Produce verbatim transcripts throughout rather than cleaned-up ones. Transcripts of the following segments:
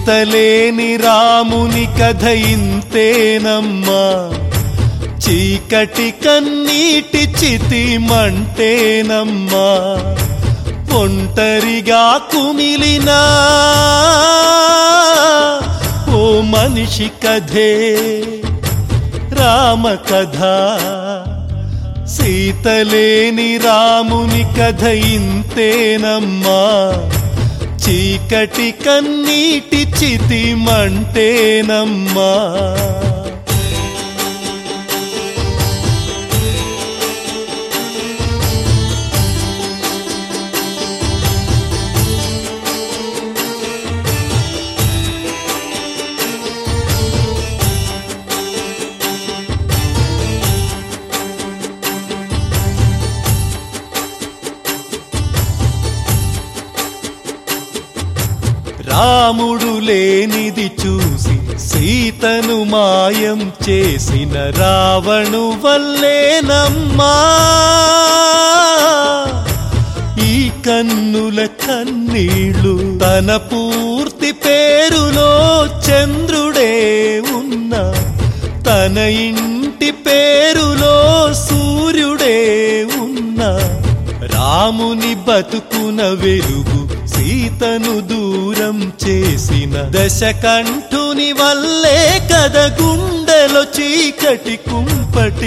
సీతలేని రాముని కథ ఇంతేనమ్మా, చీకటి కన్నీటి చితి మంటేనమ్మా, ఒంటరిగా కుమిలినా ఓ మనిషి కథే రామ కథ. సీతలేని రాముని కథ ఇంతేనమ్మా, చీకటి కన్నీటి చితి మంటేనమ్మా. రాముడు లేనిది చూసి సీతను మాయం చేసిన రావణు వల్లేనమ్మా, ఈ కన్నుల కన్నీళ్ళు తన పూర్తి పేరులో చంద్రుడే ఉన్నా, తన ఇంటి పేరులో సూర్యుడే ఉన్నా, రాముని బతుకున వెలుగు సీతను దూరం చేసిన దశకంఠుని వల్లే కథ గుండెలో చీకటి కుంపటి.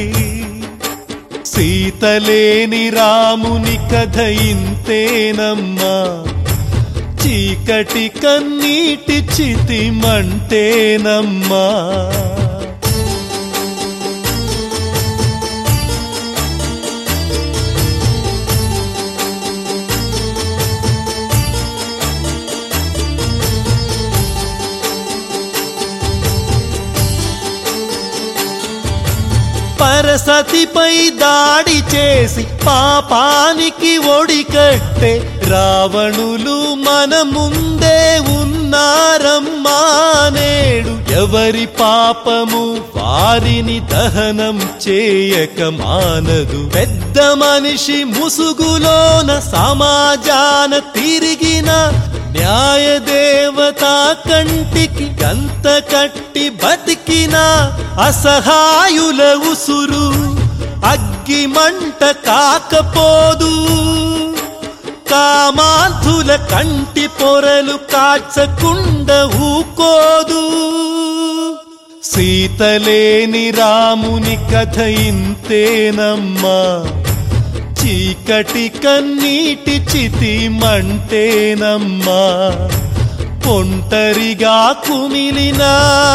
సీతలేని రాముని కథ ఇంతేనమ్మా, చీకటి కన్నీటి చితి మంటేనమ్మా. పరసతిపై దాడి చేసి పాపానికి ఒడికట్టే రావణులు మన ముందే ఉన్నారమ్మా, నేడు ఎవరి పాపము వారిని దహనం చేయక మానదు. పెద్ద మనిషి ముసుగులోన సమాజాన తిరిగిన న్యాయ దేవతా కంటికి గంత కట్టి బతికిన అసహాయుల ఉసురు అగ్గి మంట కాకపోదు, కామాంధుల కంటి పొరలు కాచకుండా ఊకోదు. సీతలేని రాముని కథ ఇంతేనమ్మా, చీకటి కన్నీటి చితి మంటేనమ్మా, ఒంటరిగా కుమిలినా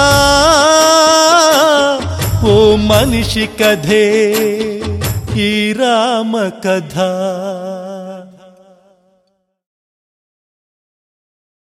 ఓ మనిషి కథే ఈ రామ కథ.